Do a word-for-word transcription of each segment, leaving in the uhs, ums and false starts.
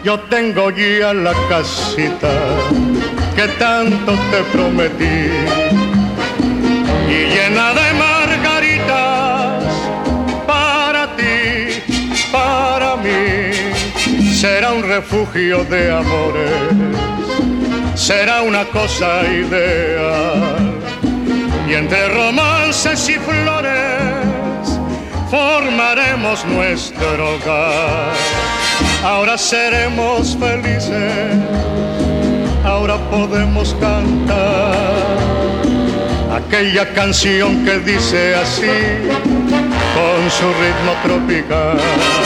Yo tengo ya la casita que tanto te prometí, y llena de margaritas para ti, para mí. Será un refugio de amores, será una cosa ideal, y entre romances y flores formaremos nuestro hogar. Ahora seremos felices, ahora podemos cantar aquella canción que dice así, con su ritmo tropical.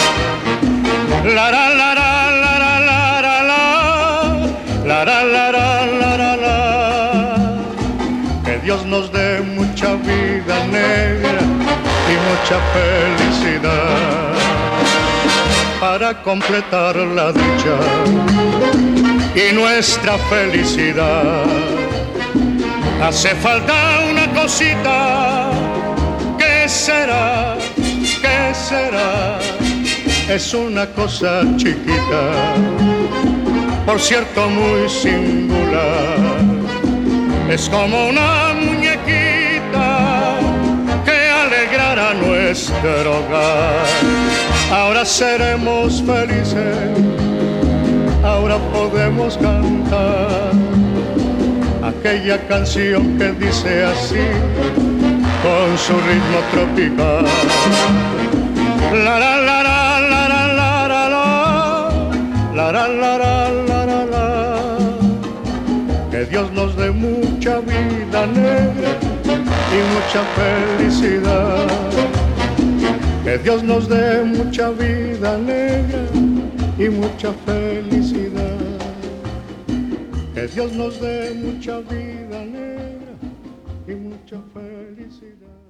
La la la la la la la la la la la la la la la. Que Dios nos dé mucha vida negra y mucha felicidad para completar la dicha y nuestra felicidad. Hace falta una cosita, ¿qué será? ¿Qué será? Es una cosa chiquita, por cierto muy singular. Es como una muñequita que alegrará nuestro hogar. Ahora seremos felices, ahora podemos cantar aquella canción que dice así, con su ritmo tropical. La la la la la la la la la la la la la la. Que Dios nos dé mucha vida negra y mucha felicidad. Que Dios nos dé mucha vida negra y mucha felicidad. Que Dios nos dé mucha vida negra y mucha felicidad.